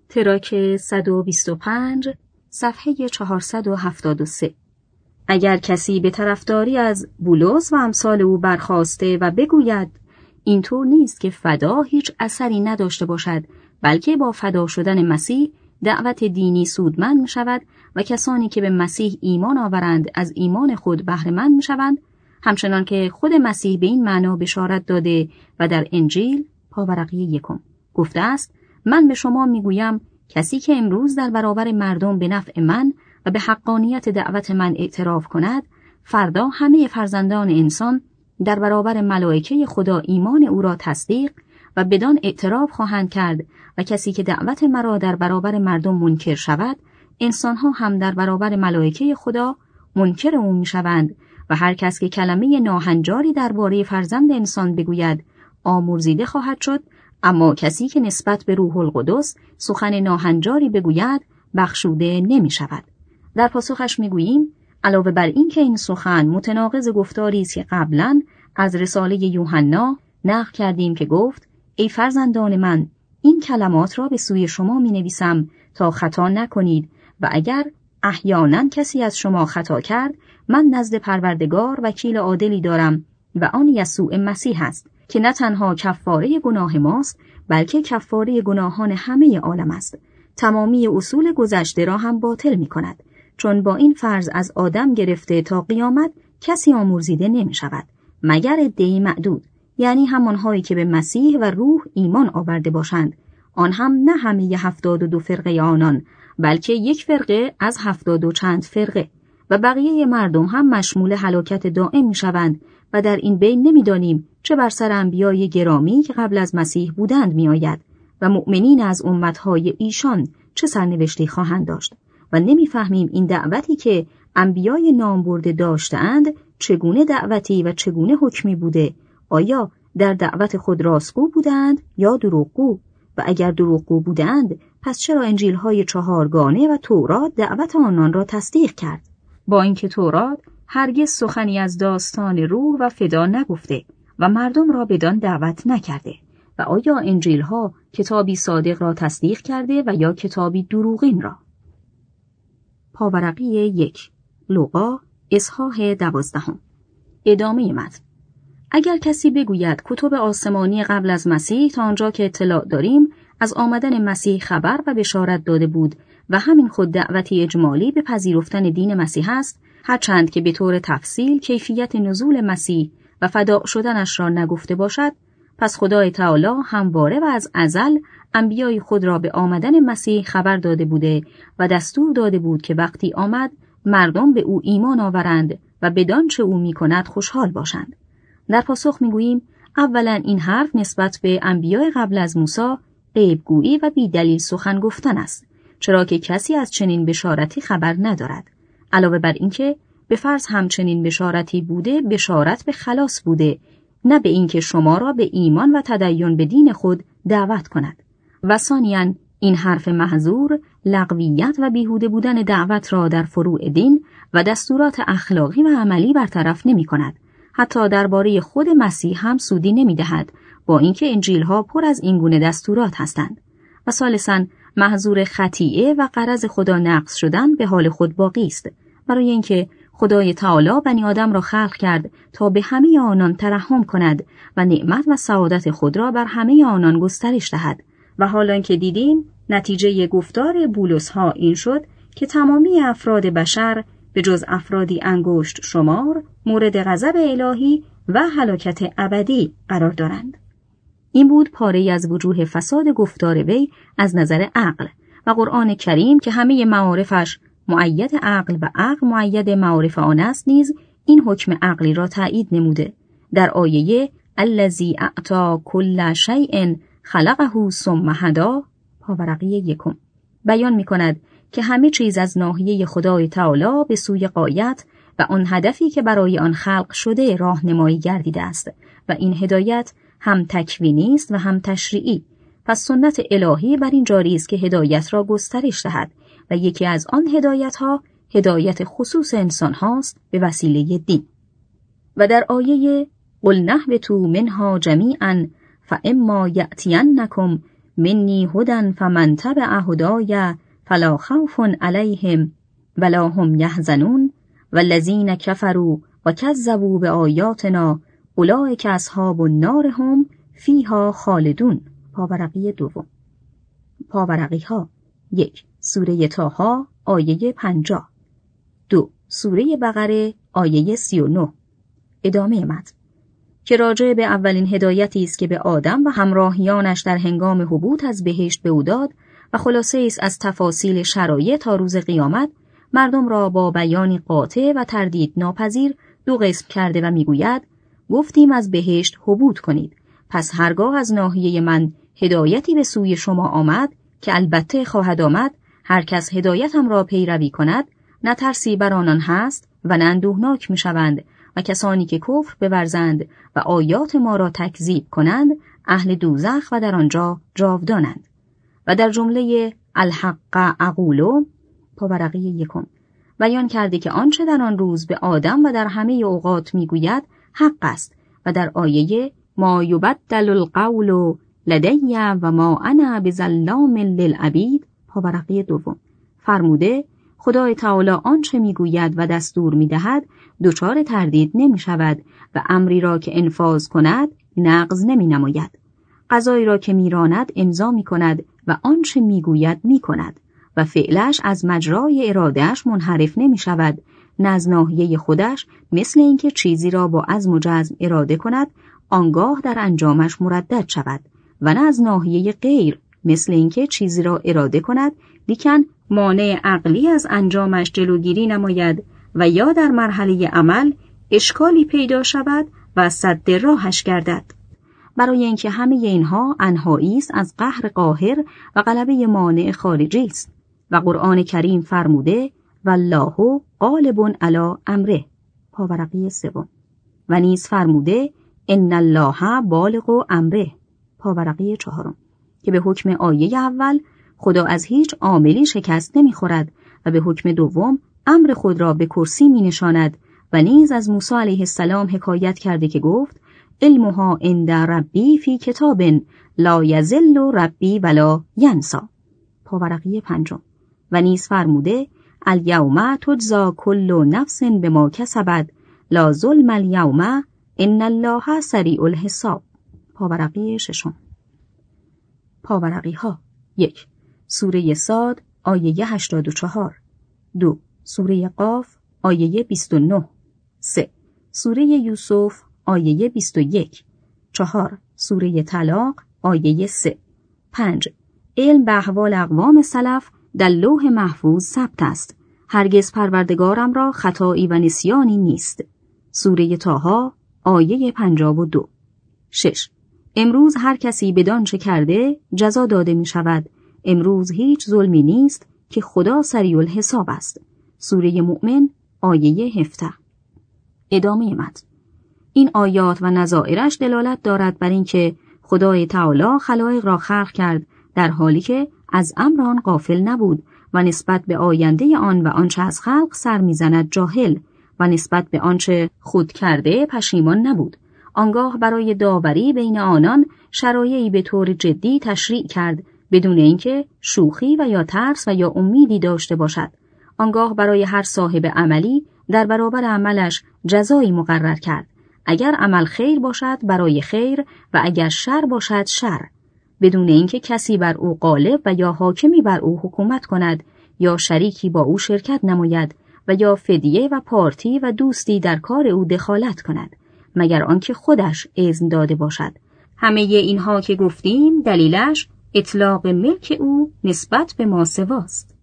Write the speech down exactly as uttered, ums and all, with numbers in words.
تراک صد و بیست و پنج صفحه چهارصد و هفتاد و سه. اگر کسی به طرفداری از بولس و امثال او برخاسته و بگوید اینطور نیست که فدا هیچ اثری نداشته باشد، بلکه با فدا شدن مسیح دعوت دینی سودمند می شود و کسانی که به مسیح ایمان آورند از ایمان خود بهره مند می شوند، همچنان که خود مسیح به این معنا بشارت داده و در انجیل پاورقی یکم گفته است: من به شما می گویم کسی که امروز در برابر مردم به نفع من و به حقانیت دعوت من اعتراف کند، فردا همه فرزندان انسان در برابر ملائکه خدا ایمان او را تصدیق و بدان اعتراف خواهند کرد و کسی که دعوت مرا در برابر مردم منکر شود، انسانها هم در برابر ملائکه خدا منکر او میشوند و هر کس که کلمه ناهنجاری درباره فرزند انسان بگوید آمرزیده خواهد شد، اما کسی که نسبت به روح القدس سخن ناهنجاری بگوید بخشوده نمی شود. در پاسخش می گوییم علاوه بر این که این سخن متناقض گفتاری است که قبلا از رساله یوحنا نقل کردیم که گفت: ای فرزندان من، این کلمات را به سوی شما می نویسم تا خطا نکنید و اگر احیانا کسی از شما خطا کرد، من نزد پروردگار وکیل عادلی دارم و آن یسوع مسیح است که نه تنها کفاره گناه ماست، بلکه کفاره گناهان همه عالم است. تمامی اصول گذشته را هم باطل می کند، چون با این فرض از آدم گرفته تا قیامت کسی آمرزیده نمی شود مگر عده‌ای معدود، یعنی همانهایی که به مسیح و روح ایمان آورده باشند، آن هم نه همه هفتاد و دو فرقه آنان، بلکه یک فرقه از هفتاد و چند فرقه، و بقیه مردم هم مشمول هلاکت دائم می شوند و در این بین نمی دانیم چه بر سر انبیای گرامی که قبل از مسیح بودند می آید و مؤمنین از امتهای ایشان چه سرنوشتی خواهند داشت و نمی فهمیم این دعوتی که انبیای نامبرده داشتند چگونه دعوتی و چگونه حکمی بوده، آیا در دعوت خود راستگو بودند یا دروغگو؟ و اگر دروغگو بودند پس چرا انجیل‌های چهارگانه و تورات دعوت آنان را تصدیق کرد، با اینکه تورات هرگز سخنی از داستان روح و فدا نگفته و مردم را بدان دعوت نکرده؟ و آیا انجیل‌ها کتابی صادق را تصدیق کرده و یا کتابی دروغین را؟ پاورقی یک، لوقا اصحاح دوازدهم. ادامه متن. اگر کسی بگوید کتب آسمانی قبل از مسیح تا آنجا که اطلاع داریم از آمدن مسیح خبر و بشارت داده بود و همین خود دعوتی اجمالی به پذیرفتن دین مسیح است، هرچند که به طور تفصیل کیفیت نزول مسیح و فدا شدنش را نگفته باشد، پس خدای تعالی همواره و از ازل انبیای خود را به آمدن مسیح خبر داده بوده و دستور داده بود که وقتی آمد مردم به او ایمان آورند و بدان چه او می کند خوشحال باشند. در پاسخ می گوییم اولا این حرف نسبت به انبیای قبل از موسی غیبگویی و بی دلیل سخن گفتن است، چرا که کسی از چنین بشارتی خبر ندارد. علاوه بر اینکه به فرض همچنین بشارتی بوده، بشارت به خلاص بوده، نه به اینکه شما را به ایمان و تدین به دین خود دعوت کند. و ثانیاً این حرف محظور لغویت و بیهوده بودن دعوت را در فروع دین و دستورات اخلاقی و عملی برطرف نمی کند. حتی درباره خود مسیح هم سودی نمی دهد، با اینکه انجیل‌ها پر از این گونه دستورات هستند. و ثالثاً محظور خطیئه و غرض خدا نقص شدن به حال خود باقی است، برای اینکه خدای تعالی بنی آدم را خلق کرد تا به همه آنان ترحم کند و نعمت و سعادت خود را بر همه آنان گسترش دهد. و حالا که دیدیم نتیجه گفتار بولس ها این شد که تمامی افراد بشر به جز افرادی انگشت شمار مورد غضب الهی و هلاکت ابدی قرار دارند. این بود پاره از وجوه فساد گفتار وی از نظر عقل، و قرآن کریم که همه معارفش مؤید عقل و عقل مؤید معارف آن است نیز این حکم عقلی را تایید نموده. در آیه الذی اعطی کل شیء خلقه ثم هدی پاورقی یکم بیان می کند که همه چیز از ناحیه خدای تعالی به سوی غایت و آن هدفی که برای آن خلق شده راهنمایی گردیده است و این هدایت هم تکوینی است و هم تشریعی. پس سنت الهی بر این جاری است که هدایت را گسترش دهد و یکی از آن هدایت ها هدایت خصوص انسان هاست به وسیله دین. و در آیه قل نهبطوا منها جمیعا فاما یأتینکم منی هدى فمن تبع هدای فلا خوف علیهم ولا هم یحزنون والذین کفروا و کذبوا بآیاتنا اولئک اصحاب النار هم فیها خالدون. پاورقی دوم. پاورقی ها: یک. سوره طه آیه پنجاه. دو. سوره بقره آیه سی و نه. ادامه متن که راجع به اولین هدایتی است که به آدم و همراهیانش در هنگام هبوط از بهشت به او داد و خلاصه است از تفاصیل شرایط تا روز قیامت، مردم را با بیانی قاطع و تردید ناپذیر دو قسم کرده و میگوید: گفتیم از بهشت هبوط کنید، پس هرگاه از ناحیه من هدایتی به سوی شما آمد که البته خواهد آمد، هر کس هدایتم را پیروی کند، نه ترسی بر آنان هست و نه اندوهناک میشوند، و کسانی که کفر بورزند و آیات ما را تکذیب کنند اهل دوزخ و در آنجا جاودانند. و در جمله الحق اقولو پاورقی یکم بیان کرده که آنچه در آن روز به آدم و در همه اوقات میگوید حق است و در آیه ما یبدل القول لدی و ما انا بظلام للعبید پاورقی دوم فرموده خدای تعالی آنچه میگوید و دستور میدهد دچار تردید نمی شود و امری را که انفاذ کند نقض نمی نماید. قضایی را که میراند امضا می کند و آنچه میگوید می کند و فعلش از مجرای ارادهش منحرف نمی شود، نه از ناحیه خودش مثل اینکه چیزی را با عزم و جزم اراده کند آنگاه در انجامش مردد شود، و نه از ناحیه غیر مثل اینکه چیزی را اراده کند لیکن مانع عقلی از انجامش جلوگیری نماید و یا در مرحله عمل اشکالی پیدا شود و سد راهش گردد. برای اینکه همه اینها انهایی است از قهر قاهر و غلبه مانع خارجی است و قرآن کریم فرموده والله غالب علی امره پاورقی سوم و نیز فرموده ان الله بالغ امره پاورقی چهارم که به حکم آیه اول خدا از هیچ عاملی شکست نمیخورد و به حکم دوم امر خود را به کرسی می نشاند و نیز از موسی علیه السلام حکایت کرده که گفت علمها عند ربی فی کتاب لا یضل ربی ولا ینسی پاورقی پنجم و نیز فرموده الیوم تجزا کل نفس بما کسبت لا ظلم الیوم ان الله سریع الحساب پاورقی ششم. پاورقی ها: یک. سوره صاد آیه هشتاد و چهار. دو. سوره قاف آیه بیست و نه. سه. سوره یوسف آیه بیست و یک. چهار. سوره طلاق آیه سه. پنج. علم به احوال اقوام سلف در لوح محفوظ ثبت است. هرگز پروردگارم را خطایی و نسیانی نیست. سوره طه آیه پنجاه و دو. شش. امروز هر کسی بدان چه کرده جزا داده می شود. امروز هیچ ظلمی نیست که خدا سریع الحساب است. سوره مؤمن آیه هفده. ادامه متن این آیات و نظائرش دلالت دارد بر اینکه خدای تعالی خلایق را خلق کرد در حالی که از امر آن غافل نبود و نسبت به آینده آن و آنچه از خلق سر میزند جاهل و نسبت به آنچه خود کرده پشیمان نبود. آنگاه برای داوری بین آنان شرایعی به طور جدی تشریع کرد بدون اینکه شوخی و یا ترس و یا امیدی داشته باشد. آنگاه برای هر صاحب عملی در برابر عملش جزایی مقرر کرد. اگر عمل خیر باشد برای خیر و اگر شر باشد شر، بدون اینکه کسی بر او غالب و یا حاکمی بر او حکومت کند یا شریکی با او شرکت نماید و یا فدیه و پارتی و دوستی در کار او دخالت کند مگر آنکه خودش اذن داده باشد. همه اینها که گفتیم دلیلش اطلاق ملک او نسبت به ماسواست.